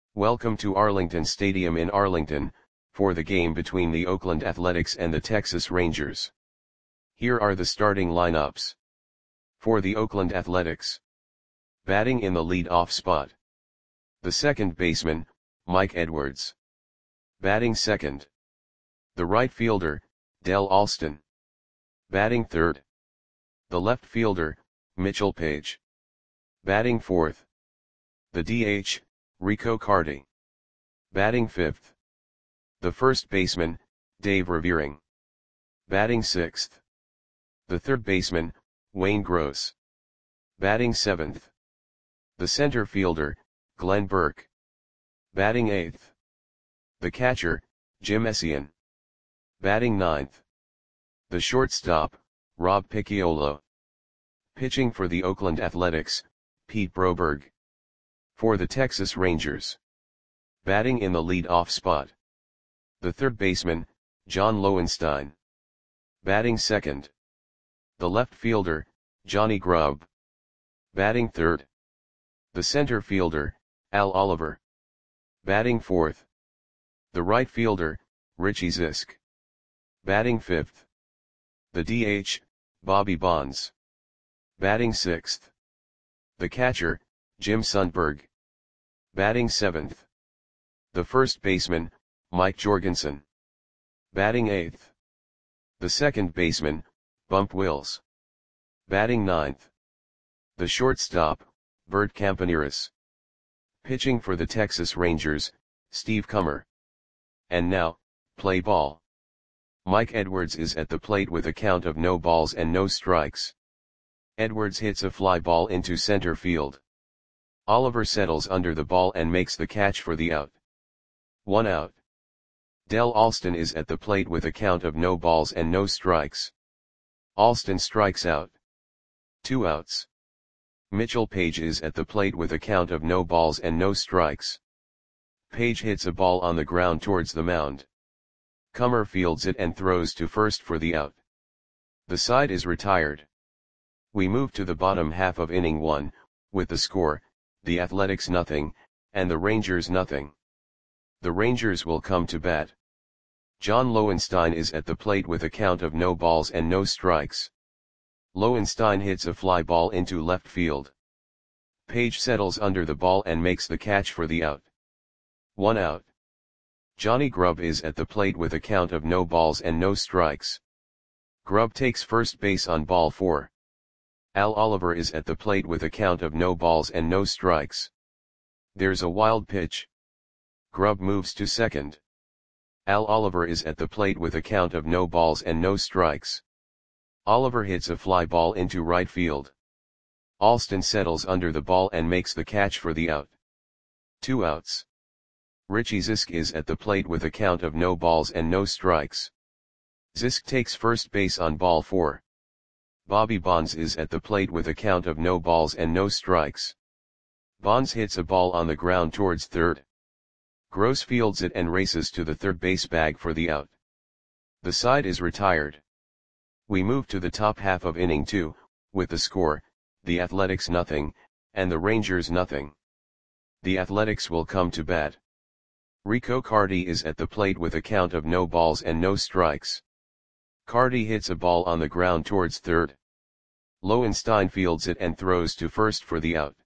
Welcome to Arlington Stadium in Arlington, for the game between the Oakland Athletics and the Texas Rangers. Here are the starting lineups. For the Oakland Athletics. Batting in the lead-off spot. The second baseman, Mike Edwards. Batting second. The right fielder, Dell Alston. Batting third. The left fielder, Mitchell Page. Batting fourth. The DH, Rico Carty. Batting fifth. The first baseman, Dave Revering. Batting sixth. The third baseman, Wayne Gross. Batting seventh. The center fielder, Glenn Burke. Batting eighth. The catcher, Jim Essien. Batting ninth. The shortstop, Rob Picciolo. Pitching for the Oakland Athletics, Pete Broberg. For the Texas Rangers. Batting in the lead-off spot. The third baseman, John Lowenstein. Batting second. The left fielder, Johnny Grubb. Batting third. The center fielder, Al Oliver. Batting fourth. The right fielder, Richie Zisk. Batting fifth. The DH, Bobby Bonds. Batting sixth. The catcher, Jim Sundberg. Batting seventh. The first baseman, Mike Jorgensen. Batting eighth. The second baseman, Bump Wills. Batting ninth. The shortstop, Bert Campaneris. Pitching for the Texas Rangers, Steve Kummer. And now, play ball. Mike Edwards is at the plate with a count of no balls and no strikes. Edwards hits a fly ball into center field. Oliver settles under the ball and makes the catch for the out. 1 out. Dell Alston is at the plate with a count of no balls and no strikes. Alston strikes out. 2 outs. Mitchell Page is at the plate with a count of no balls and no strikes. Page hits a ball on the ground towards the mound. Kummer fields it and throws to first for the out. The side is retired. We move to the bottom half of inning 1, with the score, the Athletics 0, and the Rangers 0. The Rangers will come to bat. John Lowenstein is at the plate with a count of no balls and no strikes. Lowenstein hits a fly ball into left field. Page settles under the ball and makes the catch for the out. 1 out. Johnny Grubb is at the plate with a count of no balls and no strikes. Grubb takes first base on ball 4. Al Oliver is at the plate with a count of no balls and no strikes. There's a wild pitch. Grubb moves to second. Al Oliver is at the plate with a count of no balls and no strikes. Oliver hits a fly ball into right field. Alston settles under the ball and makes the catch for the out. 2 outs. Richie Zisk is at the plate with a count of no balls and no strikes. Zisk takes first base on ball 4. Bobby Bonds is at the plate with a count of no balls and no strikes. Bonds hits a ball on the ground towards third. Gross fields it and races to the third base bag for the out. The side is retired. We move to the top half of inning 2, with the score, the Athletics 0, and the Rangers 0. The Athletics will come to bat. Rico Carty is at the plate with a count of no balls and no strikes. Carty hits a ball on the ground towards third. Lowenstein fields it and throws to first for the out.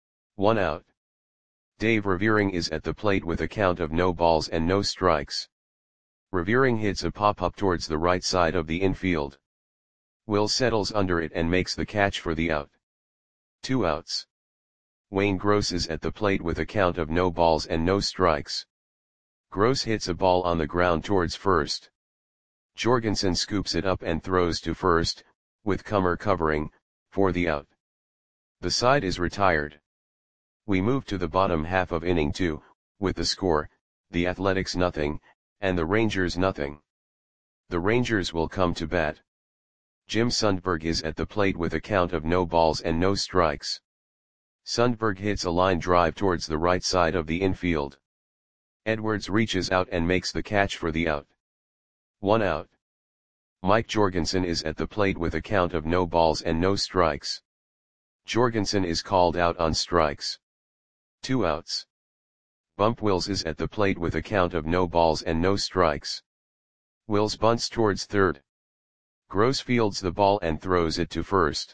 1 out. Dave Revering is at the plate with a count of no balls and no strikes. Revering hits a pop-up towards the right side of the infield. Will settles under it and makes the catch for the out. 2 outs. Wayne Gross is at the plate with a count of no balls and no strikes. Gross hits a ball on the ground towards first. Jorgensen scoops it up and throws to first, with Kummer covering, for the out. The side is retired. We move to the bottom half of inning 2, with the score, the Athletics 0, and the Rangers 0. The Rangers will come to bat. Jim Sundberg is at the plate with a count of no balls and no strikes. Sundberg hits a line drive towards the right side of the infield. Edwards reaches out and makes the catch for the out. 1 out. Mike Jorgensen is at the plate with a count of no balls and no strikes. Jorgensen is called out on strikes. 2 outs. Bump Wills is at the plate with a count of no balls and no strikes. Wills bunts towards third. Gross fields the ball and throws it to first.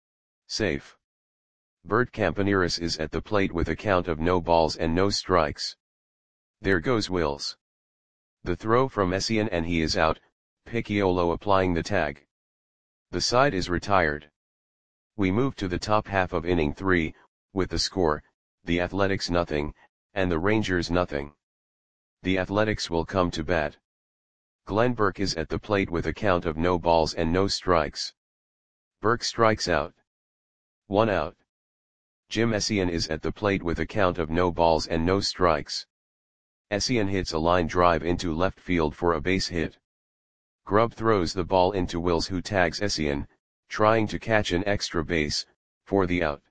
Safe. Bert Campaneris is at the plate with a count of no balls and no strikes. There goes Wills. The throw from Essien and he is out, Picciolo applying the tag. The side is retired. We move to the top half of inning 3, with the score, the Athletics nothing, and the Rangers nothing. The Athletics will come to bat. Glenn Burke is at the plate with a count of no balls and no strikes. Burke strikes out. 1 out. Jim Essien is at the plate with a count of no balls and no strikes. Essien hits a line drive into left field for a base hit. Grubb throws the ball into Wills, who tags Essien, trying to catch an extra base, for the out.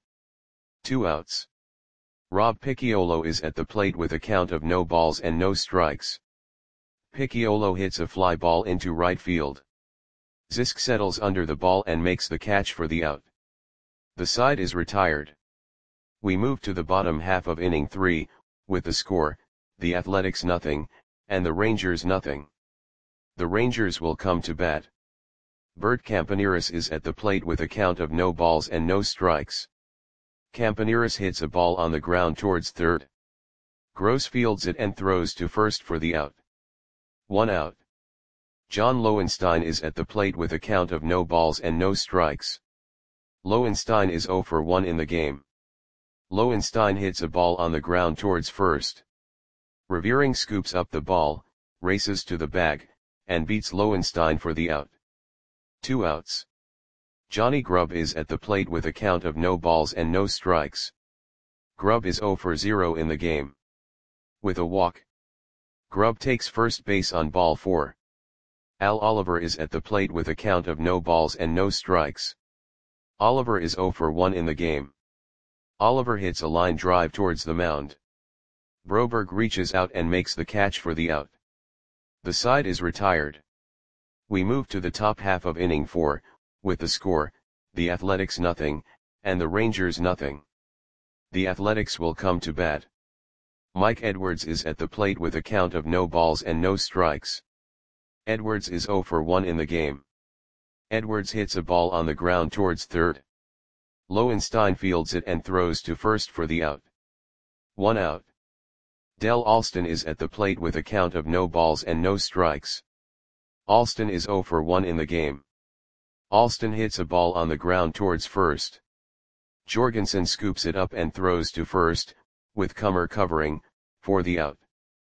2 outs. Rob Picciolo is at the plate with a count of no balls and no strikes. Picciolo hits a fly ball into right field. Zisk settles under the ball and makes the catch for the out. The side is retired. We move to the bottom half of inning 3, with the score, the Athletics nothing, and the Rangers nothing. The Rangers will come to bat. Bert Campaneris is at the plate with a count of no balls and no strikes. Campaneris hits a ball on the ground towards third. Gross fields it and throws to first for the out. 1 out. John Lowenstein is at the plate with a count of no balls and no strikes. Lowenstein is 0 for 1 in the game. Lowenstein hits a ball on the ground towards first. Revering scoops up the ball, races to the bag, and beats Lowenstein for the out. 2 outs. Johnny Grubb is at the plate with a count of no balls and no strikes. Grubb is 0 for 0 in the game. With a walk. Grubb takes first base on ball 4. Al Oliver is at the plate with a count of no balls and no strikes. Oliver is 0 for 1 in the game. Oliver hits a line drive towards the mound. Broberg reaches out and makes the catch for the out. The side is retired. We move to the top half of inning 4, with the score, the Athletics nothing, and the Rangers nothing. The Athletics will come to bat. Mike Edwards is at the plate with a count of no balls and no strikes. Edwards is 0 for 1 in the game. Edwards hits a ball on the ground towards third. Lowenstein fields it and throws to first for the out. 1 out. Del Alston is at the plate with a count of no balls and no strikes. Alston is 0 for 1 in the game. Alston hits a ball on the ground towards first. Jorgensen scoops it up and throws to first, with Kummer covering, for the out.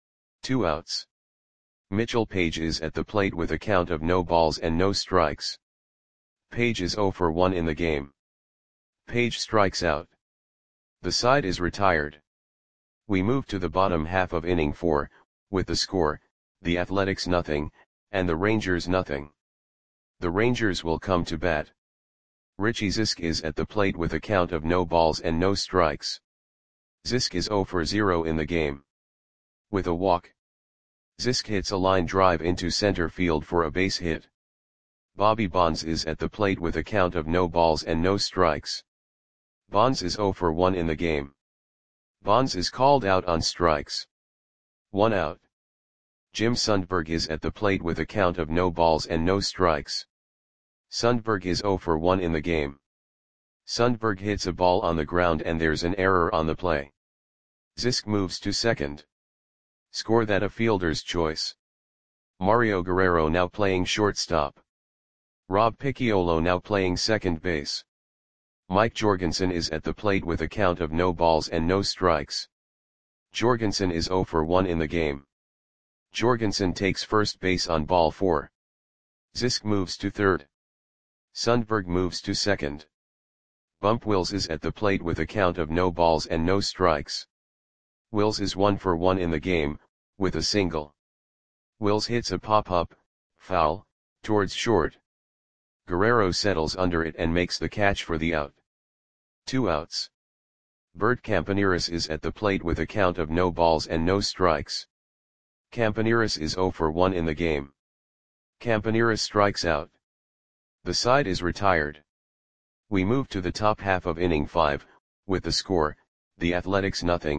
2 outs. Mitchell Page is at the plate with a count of no balls and no strikes. Page is 0 for 1 in the game. Page strikes out. The side is retired. We move to the bottom half of inning 4, with the score, the Athletics nothing, and the Rangers nothing. The Rangers will come to bat. Richie Zisk is at the plate with a count of no balls and no strikes. Zisk is 0 for 0 in the game. With a walk. Zisk hits a line drive into center field for a base hit. Bobby Bonds is at the plate with a count of no balls and no strikes. Bonds is 0 for 1 in the game. Bonds is called out on strikes. 1 out. Jim Sundberg is at the plate with a count of no balls and no strikes. Sundberg is 0 for 1 in the game. Sundberg hits a ball on the ground and there's an error on the play. Zisk moves to second. Score that a fielder's choice. Mario Guerrero now playing shortstop. Rob Picciolo now playing second base. Mike Jorgensen is at the plate with a count of no balls and no strikes. Jorgensen is 0 for 1 in the game. Jorgensen takes first base on ball 4. Zisk moves to third. Sundberg moves to second. Bump Wills is at the plate with a count of no balls and no strikes. Wills is 1 for 1 in the game, with a single. Wills hits a pop-up, foul, towards short. Guerrero settles under it and makes the catch for the out. 2 outs. Bert Campaneris is at the plate with a count of no balls and no strikes. Campaneris is 0 for 1 in the game. Campaneris strikes out. The side is retired. We move to the top half of inning 5, with the score, the Athletics nothing,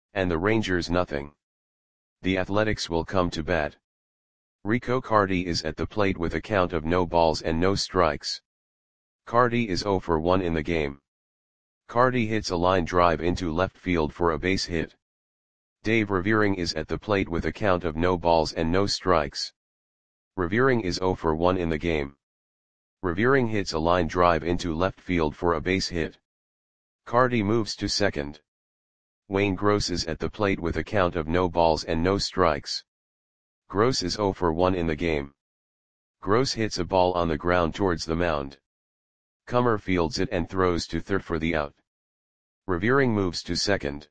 and the Rangers nothing. The Athletics will come to bat. Rico Carty is at the plate with a count of no balls and no strikes. Carty is 0 for 1 in the game. Carty hits a line drive into left field for a base hit. Dave Revering is at the plate with a count of no balls and no strikes. Revering is 0 for 1 in the game. Revering hits a line drive into left field for a base hit. Carty moves to second. Wayne Gross is at the plate with a count of no balls and no strikes. Gross is 0 for 1 in the game. Gross hits a ball on the ground towards the mound. Comer fields it and throws to third for the out. Revering moves to second.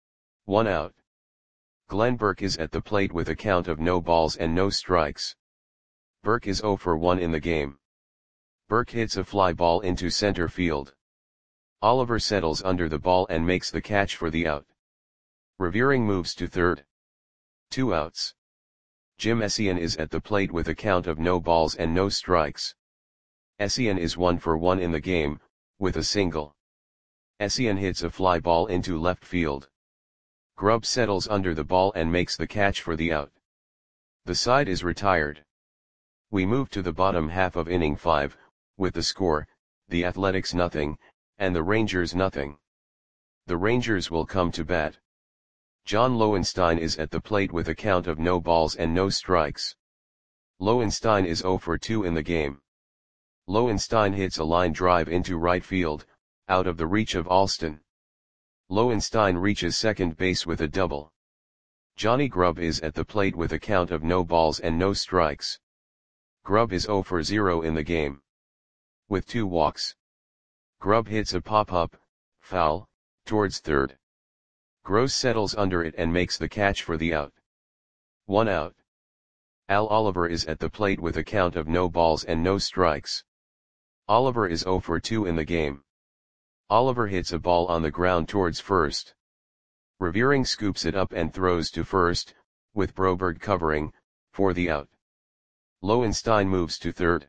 1 out. Glenn Burke is at the plate with a count of no balls and no strikes. Burke is 0 for 1 in the game. Burke hits a fly ball into center field. Oliver settles under the ball and makes the catch for the out. Revering moves to third. 2 outs. Jim Essien is at the plate with a count of no balls and no strikes. Essien is 1 for 1 in the game, with a single. Essien hits a fly ball into left field. Grubb settles under the ball and makes the catch for the out. The side is retired. We move to the bottom half of inning 5, with the score, the Athletics nothing, and the Rangers nothing. The Rangers will come to bat. John Lowenstein is at the plate with a count of no balls and no strikes. Lowenstein is 0 for 2 in the game. Lowenstein hits a line drive into right field, out of the reach of Alston. Lowenstein reaches second base with a double. Johnny Grubb is at the plate with a count of no balls and no strikes. Grubb is 0 for 0 in the game. With 2 walks. Grubb hits a pop-up, foul, towards third. Gross settles under it and makes the catch for the out. 1 out. Al Oliver is at the plate with a count of no balls and no strikes. Oliver is 0 for 2 in the game. Oliver hits a ball on the ground towards first. Revering scoops it up and throws to first, with Broberg covering, for the out. Lowenstein moves to third.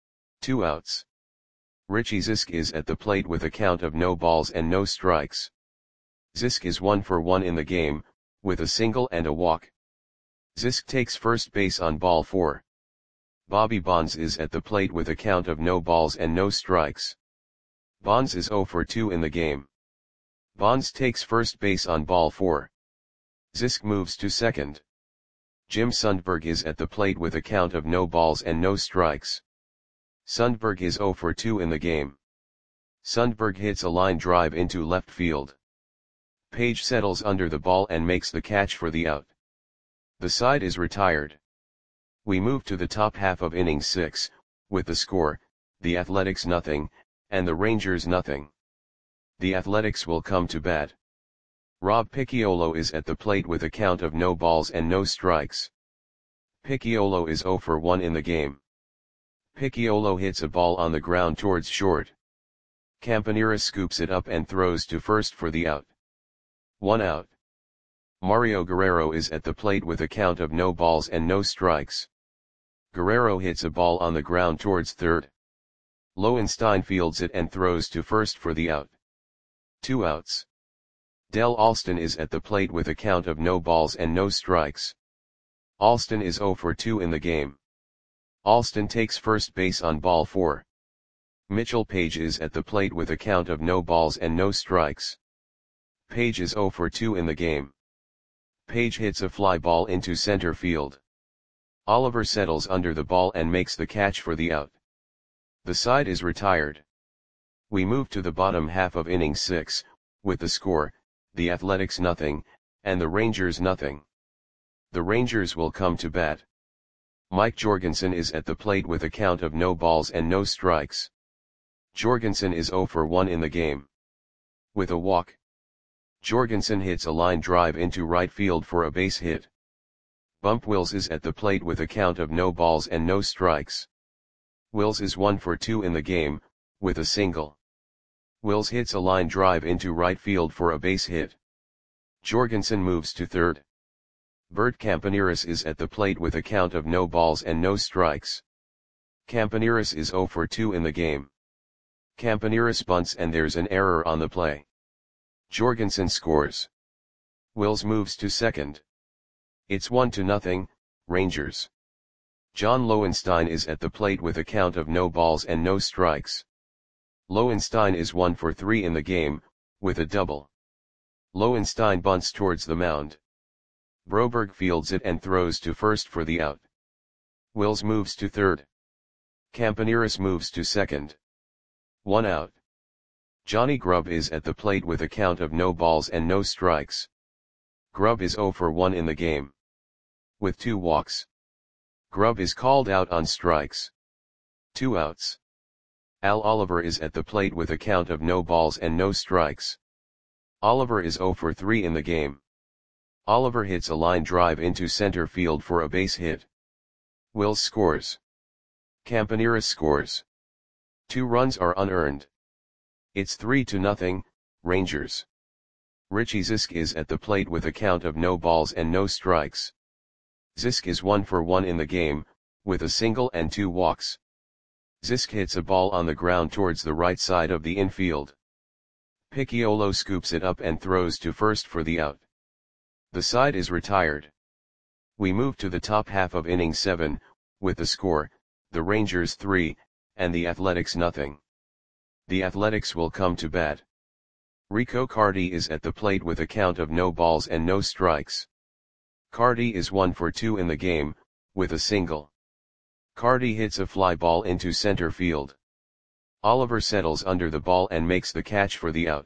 2 outs. Richie Zisk is at the plate with a count of no balls and no strikes. Zisk is 1 for 1 in the game, with a single and a walk. Zisk takes first base on ball 4. Bobby Bonds is at the plate with a count of no balls and no strikes. Bonds is 0 for 2 in the game. Bonds takes first base on ball 4. Zisk moves to second. Jim Sundberg is at the plate with a count of no balls and no strikes. Sundberg is 0 for 2 in the game. Sundberg hits a line drive into left field. Page settles under the ball and makes the catch for the out. The side is retired. We move to the top half of inning 6, with the score, the Athletics nothing, and the Rangers nothing. The Athletics will come to bat. Rob Picciolo is at the plate with a count of no balls and no strikes. Picciolo is 0 for 1 in the game. Picciolo hits a ball on the ground towards short. Campaneris scoops it up and throws to first for the out. 1 out. Mario Guerrero is at the plate with a count of no balls and no strikes. Guerrero hits a ball on the ground towards third. Lowenstein fields it and throws to first for the out. 2 outs. Del Alston is at the plate with a count of no balls and no strikes. Alston is 0 for 2 in the game. Alston takes first base on ball 4. Mitchell Page is at the plate with a count of no balls and no strikes. Page is 0 for 2 in the game. Page hits a fly ball into center field. Oliver settles under the ball and makes the catch for the out. The side is retired. We move to the bottom half of inning 6, with the score, the Athletics nothing, and the Rangers nothing. The Rangers will come to bat. Mike Jorgensen is at the plate with a count of no balls and no strikes. Jorgensen is 0 for 1 in the game. With a walk. Jorgensen hits a line drive into right field for a base hit. Bump Wills is at the plate with a count of no balls and no strikes. Wills is 1 for 2 in the game, with a single. Wills hits a line drive into right field for a base hit. Jorgensen moves to third. Bert Campaneris is at the plate with a count of no balls and no strikes. Campaneris is 0 for 2 in the game. Campaneris bunts and there's an error on the play. Jorgensen scores. Wills moves to second. It's 1-0, Rangers. John Lowenstein is at the plate with a count of no balls and no strikes. Lowenstein is 1 for 3 in the game, with a double. Lowenstein bunts towards the mound. Broberg fields it and throws to first for the out. Wills moves to third. Campaneris moves to second. 1 out. Johnny Grubb is at the plate with a count of no balls and no strikes. Grubb is 0 for 1 in the game, with 2 walks. Grubb is called out on strikes. 2 outs. Al Oliver is at the plate with a count of no balls and no strikes. Oliver is 0 for 3 in the game. Oliver hits a line drive into center field for a base hit. Wills scores. Campaneris scores. 2 runs are unearned. It's 3-0, Rangers. Richie Zisk is at the plate with a count of no balls and no strikes. Zisk is 1 for 1 in the game, with a single and 2 walks. Zisk hits a ball on the ground towards the right side of the infield. Picciolo scoops it up and throws to first for the out. The side is retired. We move to the top half of inning 7, with the score, the Rangers 3, and the Athletics 0. The Athletics will come to bat. Rico Carty is at the plate with a count of no balls and no strikes. Carty is 1 for 2 in the game, with a single. Carty hits a fly ball into center field. Oliver settles under the ball and makes the catch for the out.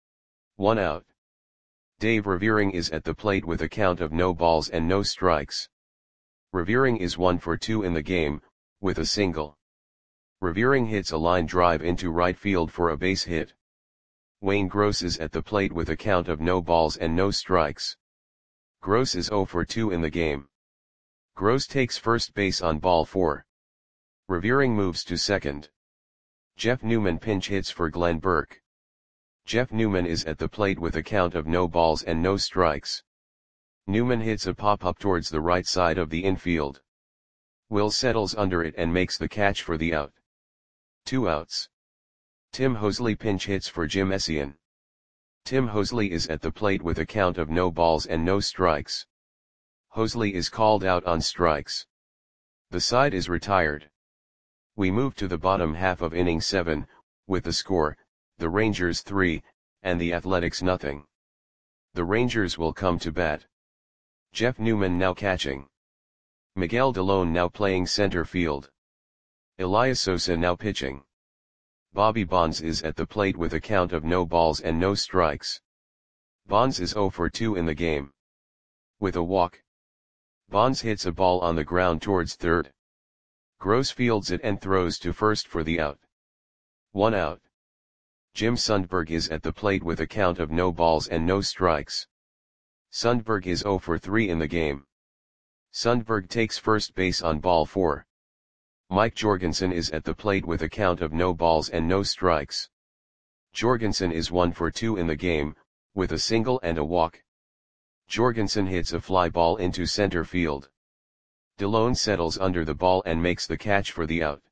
1 out. Dave Revering is at the plate with a count of no balls and no strikes. Revering is 1 for 2 in the game, with a single. Revering hits a line drive into right field for a base hit. Wayne Gross is at the plate with a count of no balls and no strikes. Gross is 0 for 2 in the game. Gross takes first base on ball 4. Revering moves to second. Jeff Newman pinch hits for Glenn Burke. Jeff Newman is at the plate with a count of no balls and no strikes. Newman hits a pop-up towards the right side of the infield. Will settles under it and makes the catch for the out. 2 outs. Tim Hosley pinch hits for Jim Essien. Tim Hosley is at the plate with a count of no balls and no strikes. Hosley is called out on strikes. The side is retired. We move to the bottom half of inning 7, with the score, the Rangers 3, and the Athletics 0. The Rangers will come to bat. Jeff Newman now catching. Miguel Delone now playing center field. Elias Sosa now pitching. Bobby Bonds is at the plate with a count of no balls and no strikes. Bonds is 0 for 2 in the game, with a walk. Bonds hits a ball on the ground towards third. Gross fields it and throws to first for the out. 1 out. Jim Sundberg is at the plate with a count of no balls and no strikes. Sundberg is 0 for 3 in the game. Sundberg takes first base on ball 4. Mike Jorgensen is at the plate with a count of no balls and no strikes. Jorgensen is 1 for 2 in the game, with a single and a walk. Jorgensen hits a fly ball into center field. Delone settles under the ball and makes the catch for the out.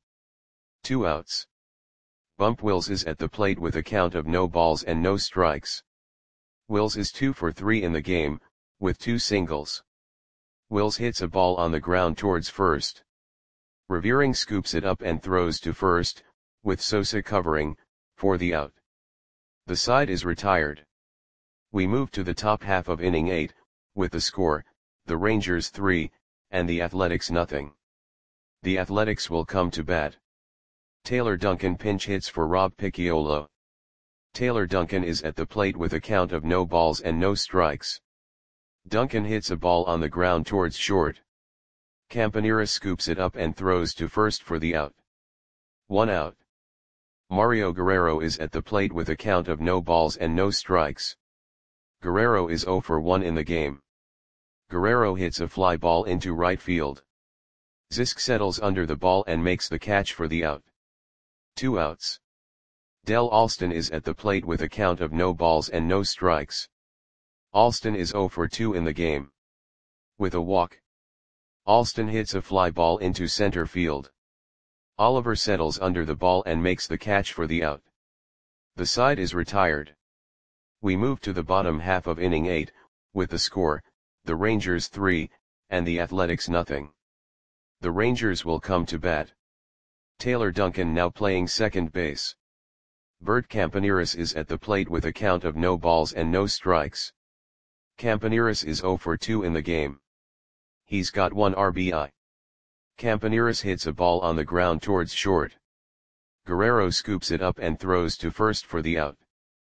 2 outs. Bump Wills is at the plate with a count of no balls and no strikes. Wills is 2 for 3 in the game, with 2 singles. Wills hits a ball on the ground towards first. Revering scoops it up and throws to first, with Sosa covering, for the out. The side is retired. We move to the top half of inning 8, with the score, the Rangers 3, and the Athletics 0. The Athletics will come to bat. Taylor Duncan pinch hits for Rob Picciolo. Taylor Duncan is at the plate with a count of no balls and no strikes. Duncan hits a ball on the ground towards short. Campaneris scoops it up and throws to first for the out. 1 out. Mario Guerrero is at the plate with a count of no balls and no strikes. Guerrero is 0 for 1 in the game. Guerrero hits a fly ball into right field. Zisk settles under the ball and makes the catch for the out. 2 outs. Del Alston is at the plate with a count of no balls and no strikes. Alston is 0 for 2 in the game, with a walk. Alston hits a fly ball into center field. Oliver settles under the ball and makes the catch for the out. The side is retired. We move to the bottom half of inning 8, with the score, the Rangers 3, and the Athletics nothing. The Rangers will come to bat. Taylor Duncan now playing second base. Bert Campaneris is at the plate with a count of no balls and no strikes. Campaneris is 0 for 2 in the game. He's got 1 RBI. Campaneris hits a ball on the ground towards short. Guerrero scoops it up and throws to first for the out.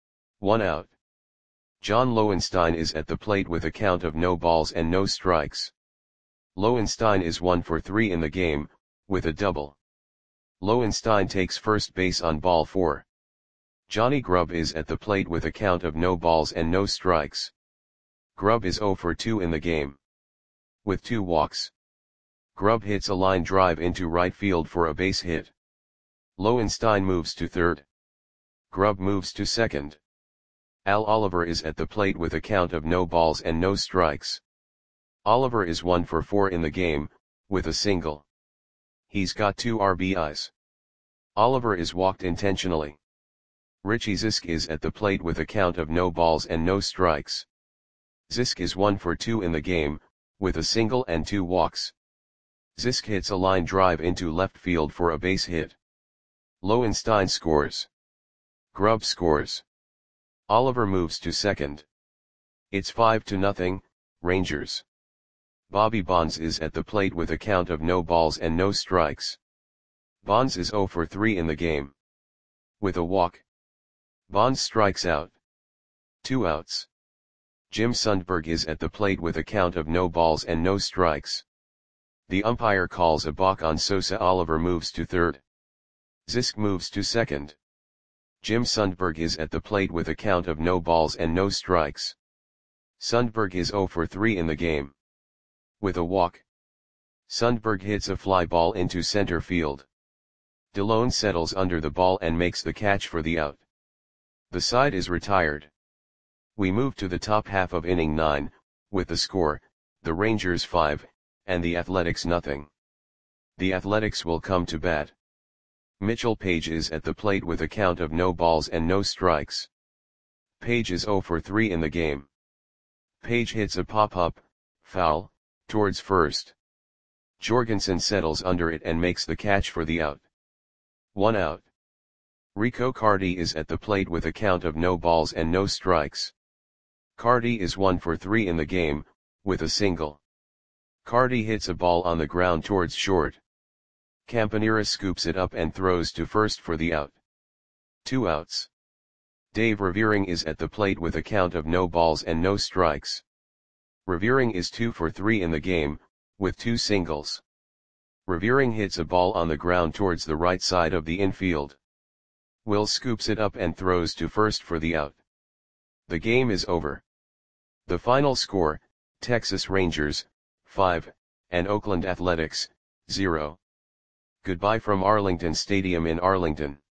1 out. John Lowenstein is at the plate with a count of no balls and no strikes. Lowenstein is 1 for 3 in the game, with a double. Lowenstein takes first base on ball 4. Johnny Grubb is at the plate with a count of no balls and no strikes. Grubb is 0 for 2 in the game. With 2 walks. Grubb hits a line drive into right field for a base hit. Lowenstein moves to third. Grubb moves to second. Al Oliver is at the plate with a count of no balls and no strikes. Oliver is 1 for 4 in the game, with a single. He's got 2 RBIs. Oliver is walked intentionally. Richie Zisk is at the plate with a count of no balls and no strikes. Zisk is 1 for 2 in the game, with a single and 2 walks. Zisk hits a line drive into left field for a base hit. Lowenstein scores. Grubb scores. Oliver moves to second. It's 5-0, Rangers. Bobby Bonds is at the plate with a count of no balls and no strikes. Bonds is 0 for 3 in the game. With a walk. Bonds strikes out. 2 outs. Jim Sundberg is at the plate with a count of no balls and no strikes. The umpire calls a balk on Sosa. Oliver moves to third. Zisk moves to second. Jim Sundberg is at the plate with a count of no balls and no strikes. Sundberg is 0 for 3 in the game. With a walk. Sundberg hits a fly ball into center field. DeLone settles under the ball and makes the catch for the out. The side is retired. We move to the top half of inning 9, with the score, the Rangers 5, and the Athletics nothing. The Athletics will come to bat. Mitchell Page is at the plate with a count of no balls and no strikes. Page is 0 for 3 in the game. Page hits a pop-up, foul, towards first. Jorgensen settles under it and makes the catch for the out. 1 out. Rico Carty is at the plate with a count of no balls and no strikes. Carty is 1 for 3 in the game, with a single. Carty hits a ball on the ground towards short. Campaneris scoops it up and throws to first for the out. 2 outs. Dave Revering is at the plate with a count of no balls and no strikes. Revering is 2 for 3 in the game, with 2 singles. Revering hits a ball on the ground towards the right side of the infield. Will scoops it up and throws to first for the out. The game is over. The final score, Texas Rangers, 5, and Oakland Athletics, 0. Goodbye from Arlington Stadium in Arlington.